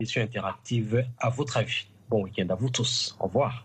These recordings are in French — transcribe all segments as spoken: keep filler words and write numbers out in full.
Question interactive, à votre avis. Bon week-end à vous tous. Au revoir.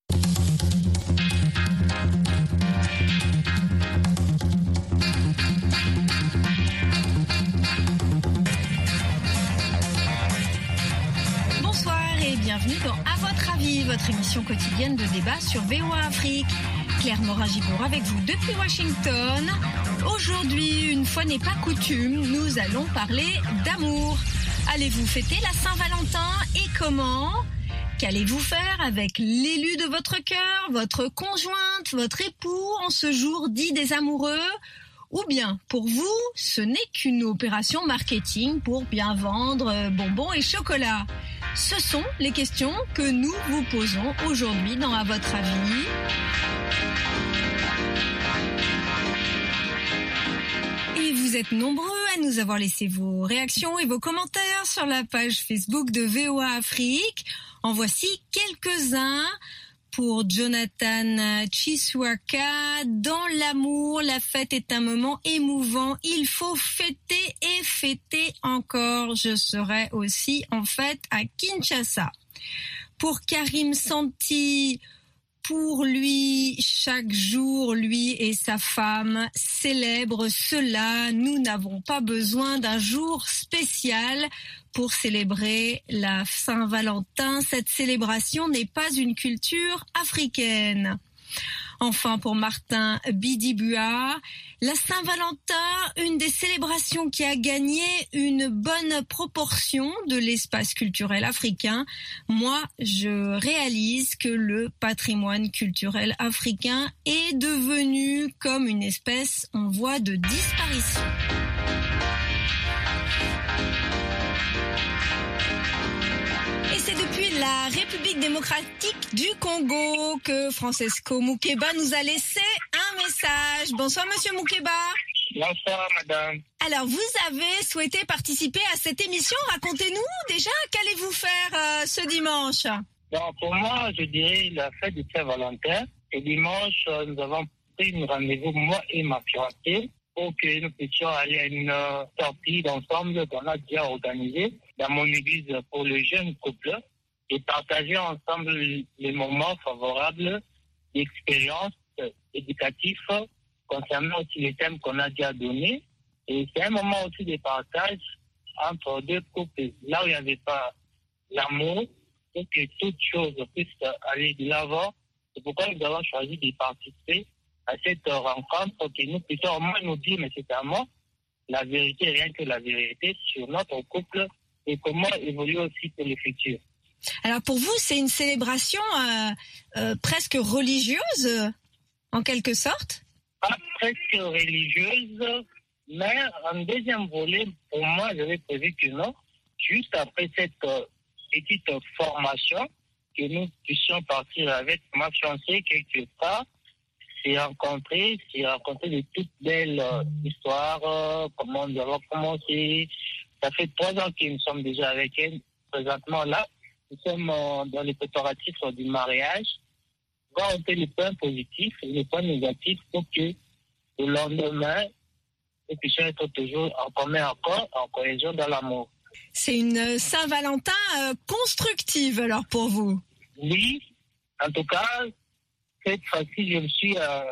Bienvenue dans À votre avis, votre émission quotidienne de débat sur V O A Afrique. Claire Morin-Gibour avec vous depuis Washington. Aujourd'hui, une fois n'est pas coutume, nous allons parler d'amour. Allez-vous fêter la Saint-Valentin et comment ? Qu'allez-vous faire avec l'élu de votre cœur, votre conjointe, votre époux en ce jour dit des amoureux ? Ou bien, pour vous, ce n'est qu'une opération marketing pour bien vendre bonbons et chocolat ? Ce sont les questions que nous vous posons aujourd'hui dans À votre avis. Et vous êtes nombreux à nous avoir laissé vos réactions et vos commentaires sur la page Facebook de V O A Afrique. En voici quelques-uns. Pour Jonathan Chiswaka, dans l'amour, la fête est un moment émouvant. Il faut fêter et fêter encore. Je serai aussi en fête à Kinshasa. Pour Karim Santi, pour lui, chaque jour, lui et sa femme célèbrent cela. Nous n'avons pas besoin d'un jour spécial pour célébrer la Saint-Valentin. Cette célébration n'est pas une culture africaine. Enfin, pour Martin Bidibua, la Saint-Valentin, une des célébrations qui a gagné une bonne proportion de l'espace culturel africain. Moi, je réalise que le patrimoine culturel africain est devenu comme une espèce en voie de disparition. Et c'est depuis la République démocratique du Congo que Francesco Mukeba nous a laissé un message. Bonsoir Monsieur Mukeba. Bonsoir Madame. Alors vous avez souhaité participer à cette émission. Racontez-nous déjà, qu'allez-vous faire euh, ce dimanche ? Bon, pour moi, je dirais la fête de Saint-Valentin. Et dimanche, nous avons pris un rendez-vous, moi et ma fiancée, pour que nous puissions aller à une sortie d'ensemble qu'on a déjà organisée dans mon église pour le jeune couple et partager ensemble les moments favorables d'expériences éducatives concernant aussi les thèmes qu'on a déjà donnés. Et c'est un moment aussi de partage entre deux couples, là où il n'y avait pas l'amour, pour que toutes choses puissent aller de l'avant. C'est pourquoi nous avons choisi de participer à cette rencontre, pour que nous puissions au moins nous dire, mais c'est vraiment la vérité, rien que la vérité sur notre couple et comment évoluer aussi pour le futur. Alors pour vous, c'est une célébration euh, euh, presque religieuse, euh, en quelque sorte ? Pas presque religieuse, mais en deuxième volet, pour moi, j'avais prévu que non. Juste après cette euh, petite formation, que nous puissions partir avec ma fiancée quelque part, s'est rencontré, s'est rencontré de toutes belles euh, histoires, euh, comment nous avons commencé. Ça fait trois ans que nous sommes déjà avec elle. Présentement là, nous sommes euh, dans les préparatifs du mariage. Voir un peu les points positifs et les points négatifs pour que le lendemain, nous puissions être toujours en commun encore, en cohésion dans l'amour. C'est une Saint-Valentin euh, constructive alors pour vous ? Oui, en tout cas, cette fois-ci, je me suis euh,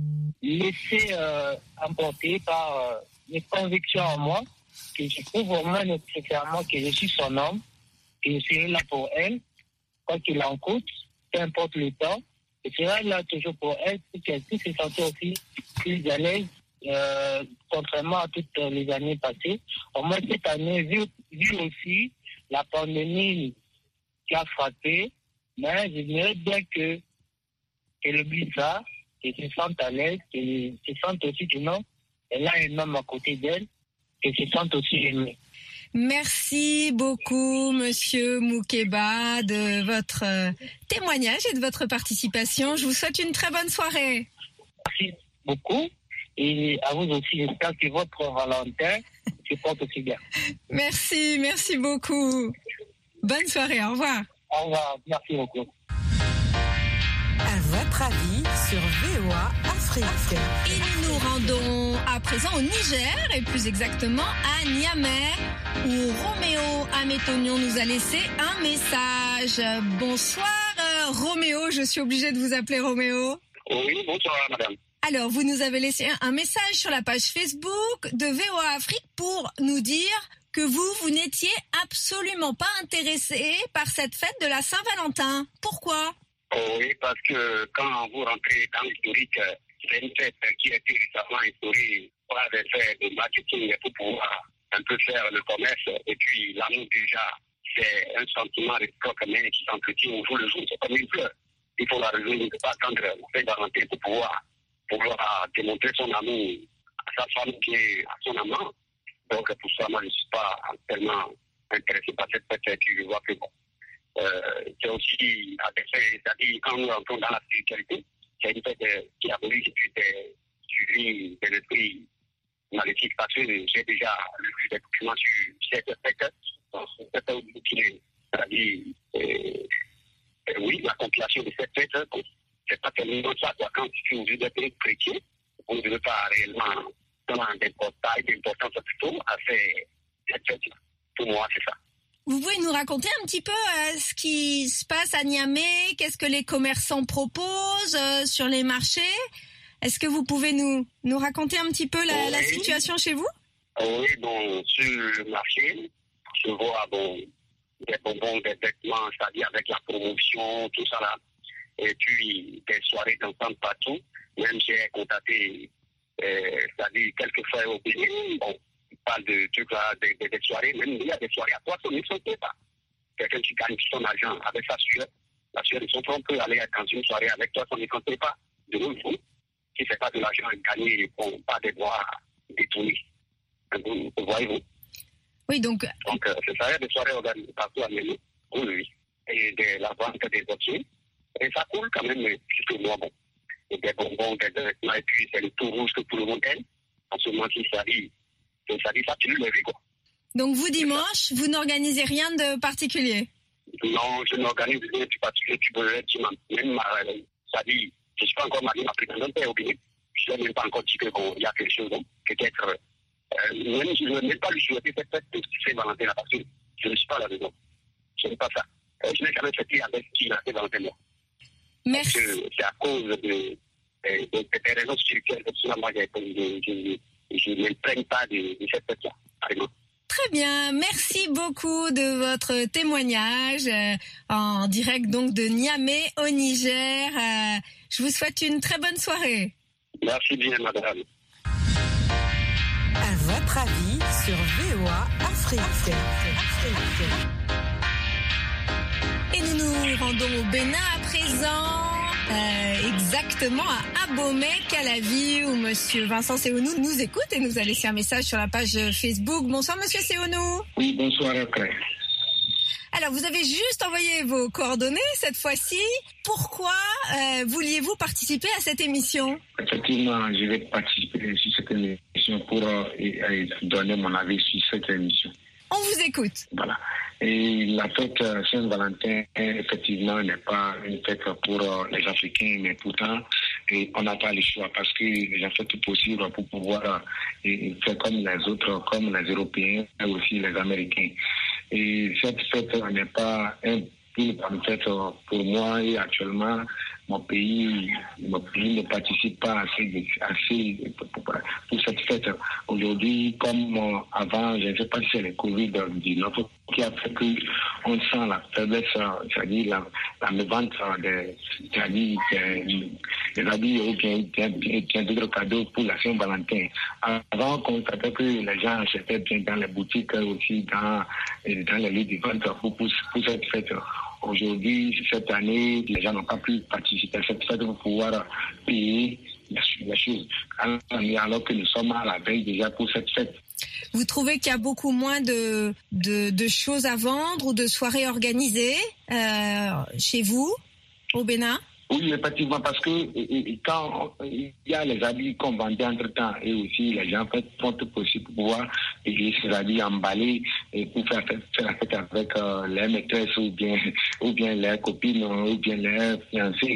laissé euh, emporter par euh, mes convictions en moi, que je trouve vraiment nécessairement que je suis son homme, que je serai là pour elle, quoi qu'il en coûte, peu importe le temps. Je serai là toujours pour elle, pour qu'elle puisse se sentir aussi plus à l'aise, euh, contrairement à toutes les années passées. Au moins cette année, vu, vu aussi la pandémie qui a frappé, mais je dirais bien que qu'elle oublie ça, qu'elle se sente à l'aise, qu'elle se sente aussi que non, elle a un homme à côté d'elle, qu'elle se sente aussi aimée. Merci beaucoup, Monsieur Mukeba, de votre témoignage et de votre participation. Je vous souhaite une très bonne soirée. Merci beaucoup. Et à vous aussi, j'espère que votre Valentin se porte aussi bien. Merci, merci beaucoup. Bonne soirée, au revoir. Au revoir, merci beaucoup. À votre avis sur V O A Afrique. Et nous nous rendons à présent au Niger, et plus exactement à Niamey, où Roméo Amétonion nous a laissé un message. Bonsoir euh, Roméo, je suis obligée de vous appeler Roméo. Oui, bonsoir madame. Alors, vous nous avez laissé un message sur la page Facebook de V O A Afrique pour nous dire que vous, vous n'étiez absolument pas intéressé par cette fête de la Saint-Valentin. Pourquoi ? Oui, parce que quand vous rentrez dans l'historique, c'est une fête qui a été récemment instaurée par des faits de marketing pour pouvoir un peu faire le commerce. Et puis, l'amour déjà, c'est un sentiment réciproque mais qui s'entretient au jour le jour. C'est comme une fleur. Il faut la résoudre, il ne peut pas attendre la fête de Valentin pour pouvoir, pouvoir démontrer son amour à sa femme et à son amant. Donc, pour ça, moi, je ne suis pas tellement intéressé par cette fête qui je vois que bon. Euh, c'est aussi à des faits, c'est-à-dire quand nous rentrons dans la spiritualité, c'est une fête qui abolit des suivis des esprits maléfiques parce que j'ai déjà lu des documents sur cette fête. C'est c'est-à-dire, euh, euh, oui, la compilation de cette fête, bon, c'est pas tellement ça, quoi. Quand tu es d'être chrétien, on ne veut pas réellement donner d'importance plutôt à cette fête. Pour moi, c'est ça. Vous pouvez nous raconter un petit peu euh, ce qui se passe à Niamey, qu'est-ce que les commerçants proposent euh, sur les marchés? Est-ce que vous pouvez nous, nous raconter un petit peu la, oui. la situation chez vous? Oui, bon, sur le marché, je vois bon, des bonbons, des vêtements, c'est-à-dire avec la promotion, tout ça là. Et puis des soirées d'ensemble partout. Même j'ai contacté, euh, c'est-à-dire quelquefois au Bénin, bon, parle de trucs là, des, des, des soirées, même il y a des soirées à trois cents mille francs pas. Quelqu'un qui gagne son argent avec sa sueur, la sueur de son front peut aller dans une soirée avec trois cents mille francs pas. De nouveau, qui ne fait pas de l'argent gagné, bon, pas des droits détournés. Vous, vous voyez-vous? Oui, donc. Donc, euh, c'est ça, il y a des soirées organisées partout à Ménou, oui, et de la vente des objets. Et ça coule quand même jusqu'au mois, bon. Et des bonbons, des vêtements, et puis c'est le tout rouge que tout le monde aime. En ce moment, il s'agit. Ça dit ça, tu le vis, quoi. Donc vous, dimanche, vous n'organisez rien de particulier? Non, je n'organise rien de particulier. Tu peux être même, ça dit, je ne suis pas encore marié, ma prétendante est au Bénin. Je n'ai même pas encore dit qu'il y a quelque chose, peut-être, euh, même je ne veux même pas lui souhaiter cette fête de Saint-Valentin là, parce que je ne suis pas à la maison. Je n'ai pas ça. Euh, je n'ai jamais fêté avec qui la Saint-Valentin là. Merci. Parce que c'est à cause de, de, de, de, des raisons spirituelles que cela, moi, j'ai je, je ne m'imprègne pas de, de cette fête-là. Très bien, merci beaucoup de votre témoignage euh, en direct donc de Niamey au Niger. Euh, je vous souhaite une très bonne soirée. Merci bien, madame. À votre avis sur V O A Afrique. Et nous nous rendons au Bénin à présent. Euh, exactement à Abomey-Calavi où Monsieur Vincent Seonou nous écoute et nous a laissé un message sur la page Facebook. Bonsoir Monsieur Seonou. Oui, bonsoir après. Alors vous avez juste envoyé vos coordonnées cette fois-ci. Pourquoi euh, vouliez-vous participer à cette émission? Effectivement, je vais participer sur cette émission pour euh, et, et donner mon avis sur cette émission. On vous écoute. Voilà. Et la fête Saint-Valentin, effectivement, n'est pas une fête pour euh, les Africains, mais pourtant, et on n'a pas le choix parce que les gens font tout possible pour pouvoir euh, faire comme les autres, comme les Européens et aussi les Américains. Et cette fête n'est pas un, une bonne fête pour moi et actuellement, mon pays, mon pays ne participe pas assez, assez pour, pour cette fête. Aujourd'hui, comme avant, je ne sais pas si c'est le covid dix-neuf qui a fait qu'on sent la faiblesse, c'est-à-dire la, la mévente des, c'est-à-dire des, des habits ou bien, bien, bien d'autres cadeaux pour la Saint-Valentin. Avant, on constatait que les gens achetaient bien dans les boutiques aussi, dans, dans les lieux de vente pour, pour, pour cette fête. Aujourd'hui, cette année, les gens n'ont pas pu participer à cette fête pour pouvoir payer la chose, alors que nous sommes à la veille déjà pour cette fête. Vous trouvez qu'il y a beaucoup moins de, de, de choses à vendre ou de soirées organisées euh, chez vous, au Bénin? Oui, effectivement, parce que et, et quand il y a les habits qu'on vendait entre-temps et aussi les gens font tout possible pour pouvoir payer ces habits emballés et pour faire, faire la fête avec euh, les maîtresses ou bien, ou bien les copines ou bien les fiancés.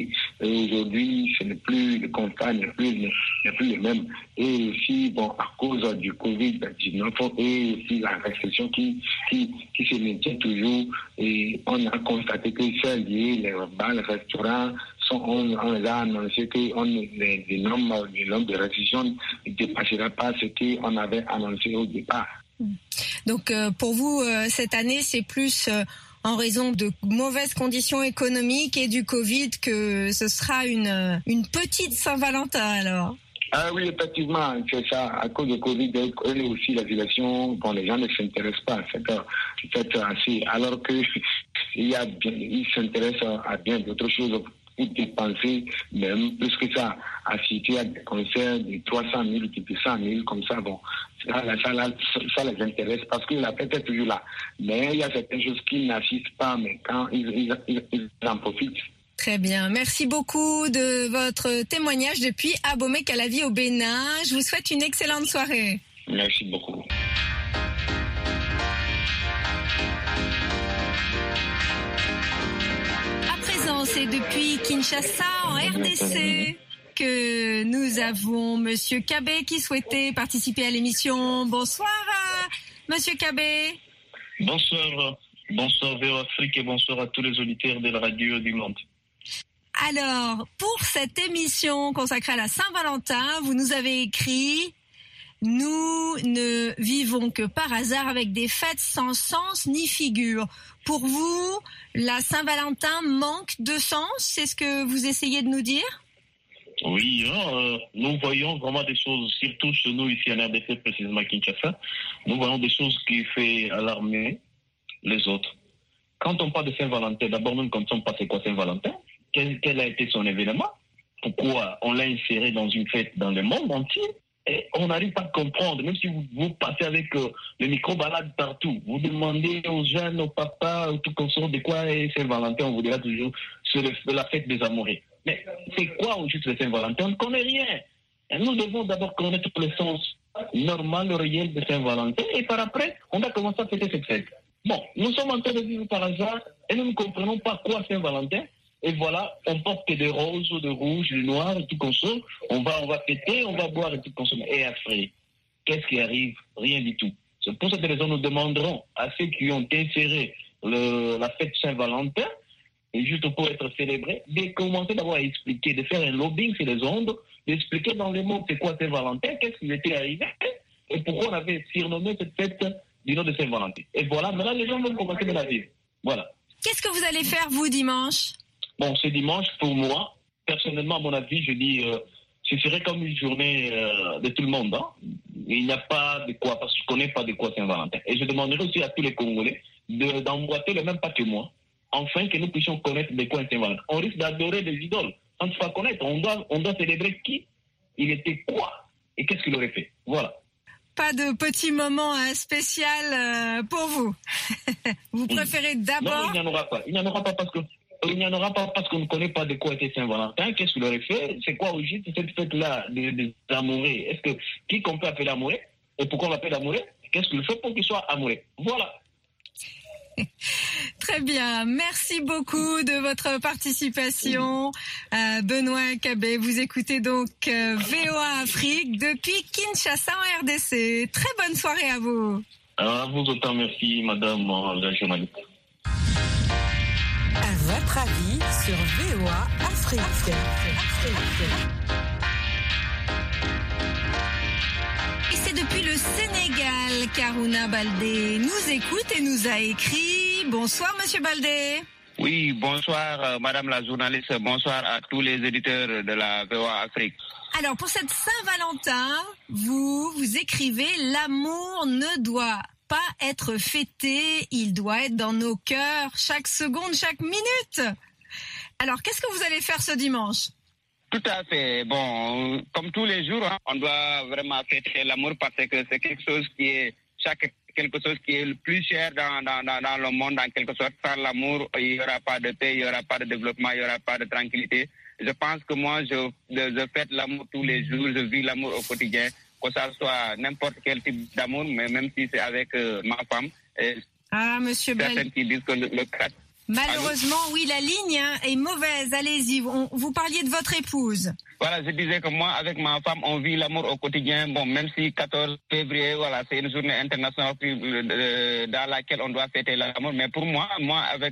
Et aujourd'hui, ce n'est plus le constat, n'est plus, n'est plus le même. Et aussi, bon, à cause du covid dix-neuf et aussi la restriction qui, qui, qui se maintient toujours, et on a constaté que c'est lié, les bars, les restaurants, sont, on, on les a annoncé que on, les, les nombres, les nombres de restrictions ne dépassera pas ce qu'on avait annoncé au départ. Donc, euh, pour vous, euh, cette année, c'est plus euh, en raison de mauvaises conditions économiques et du Covid que ce sera une, euh, une petite Saint-Valentin, alors? Ah oui, effectivement, c'est ça. À cause du Covid et aussi la violation, bon, les gens ne s'intéressent pas à cette, cette assez, alors que il y a bien, ils s'intéressent à bien d'autres choses pour dépenser, même plus que ça, assister à des concerts de trois cent mille, de cent mille, comme ça, bon, ça, ça, ça, ça les intéresse parce que la fête est toujours là. Mais il y a certaines choses qui n'assistent pas, mais quand ils, ils, ils, ils en profitent. Très bien. Merci beaucoup de votre témoignage depuis Abomey-Calavi au Bénin. Je vous souhaite une excellente soirée. Merci beaucoup. À présent, c'est depuis Kinshasa, en R D C, que nous avons Monsieur Kabé qui souhaitait participer à l'émission. Bonsoir, Monsieur Kabé. Bonsoir. Bonsoir V O A Afrique et bonsoir à tous les auditeurs de la radio du monde. Alors, pour cette émission consacrée à la Saint-Valentin, vous nous avez écrit « Nous ne vivons que par hasard avec des fêtes sans sens ni figure ». Pour vous, la Saint-Valentin manque de sens? C'est ce que vous essayez de nous dire? Oui, hein, euh, nous voyons vraiment des choses, surtout chez nous ici en R D C, précisément à Kinshasa, nous voyons des choses qui font alarmer les autres. Quand on parle de Saint-Valentin, d'abord nous ne connaissons pas c'est quoi Saint-Valentin. Quel, quel a été son événement? Pourquoi on l'a inséré dans une fête dans le monde entier? Et on n'arrive pas à comprendre, même si vous, vous passez avec euh, le micro-balade partout, vous demandez aux jeunes, aux papas, aux tout consort de quoi est Saint-Valentin, on vous dira toujours c'est le, la fête des amoureux. Mais c'est quoi au juste le Saint-Valentin? On ne connaît rien. Et nous devons d'abord connaître le sens normal, réel de Saint-Valentin, et par après, on va commencer à fêter cette fête. Bon, nous sommes en train de vivre par hasard, et nous ne comprenons pas quoi Saint-Valentin. Et voilà, on porte des roses, de rouge, de noir, et tout consomme. On va, on va fêter, on va boire et tout consommer. Et après, qu'est-ce qui arrive? Rien du tout. C'est pour cette raison que nous demanderons à ceux qui ont inséré le, la fête Saint-Valentin, et juste pour être célébré, de commencer d'abord à expliquer, de faire un lobbying sur les ondes, d'expliquer dans les mots c'est quoi Saint-Valentin, qu'est-ce qui était arrivé, et pourquoi on avait surnommé cette fête du nom de Saint-Valentin. Et voilà, maintenant les gens vont commencer de la vivre. Voilà. Qu'est-ce que vous allez faire, vous, dimanche? Bon, ce dimanche, pour moi, personnellement, à mon avis, je dis, euh, ce serait comme une journée euh, de tout le monde. Hein. Il n'y a pas de quoi, parce que je ne connais pas de quoi Saint-Valentin. Et je demanderai aussi à tous les Congolais de, d'emboîter le même pas que moi, afin que nous puissions connaître de quoi Saint-Valentin. On risque d'adorer des idoles. On ne sait pas connaître. On doit, on doit célébrer qui, il était quoi, et qu'est-ce qu'il aurait fait. Voilà. Pas de petit moment euh, spécial euh, pour vous. Vous préférez d'abord... Non, il n'y en aura pas. Il n'y en aura pas parce que Il n'y en aura pas parce qu'on ne connaît pas de quoi était Saint-Valentin. Qu'est-ce qu'il aurait fait? C'est quoi au juste cette fête-là des, des amoureux? Est-ce que qui qu'on peut appeler amoureux? Et pourquoi on l'appelle amoureux? Qu'est-ce qu'il fait pour qu'il soit amoureux? Voilà. Très bien. Merci beaucoup de votre participation. Euh, Benoît Kabé, vous écoutez donc euh, V O A Afrique depuis Kinshasa en R D C. Très bonne soirée à vous. Alors, à vous autant, merci, madame la journaliste. À votre avis sur V O A Afrique. Et c'est depuis le Sénégal qu'Aruna Baldé nous écoute et nous a écrit. Bonsoir, monsieur Baldé. Oui, bonsoir, euh, madame la journaliste. Bonsoir à tous les éditeurs de la V O A Afrique. Alors, pour cette Saint-Valentin, vous, vous écrivez « L'amour ne doit pas être fêté, il doit être dans nos cœurs chaque seconde, chaque minute ». Alors, qu'est-ce que vous allez faire ce dimanche? Tout à fait. Bon, comme tous les jours, hein, on doit vraiment fêter l'amour parce que c'est quelque chose qui est chaque quelque chose qui est le plus cher dans, dans, dans, dans le monde, en quelque sorte. Sans l'amour, il n'y aura pas de paix, il n'y aura pas de développement, il n'y aura pas de tranquillité. Je pense que moi, je, je fête l'amour tous les jours, je vis l'amour au quotidien, que ça soit n'importe quel type d'amour, mais même si c'est avec euh, ma femme. Et ah, monsieur Baldé. Certains qui disent que le, le Malheureusement, Allô oui, la ligne hein, est mauvaise. Allez-y, vous, vous parliez de votre épouse. Voilà, je disais que moi, avec ma femme, on vit l'amour au quotidien. Bon, même si quatorze février, voilà, c'est une journée internationale dans laquelle on doit fêter l'amour. Mais pour moi, moi, avec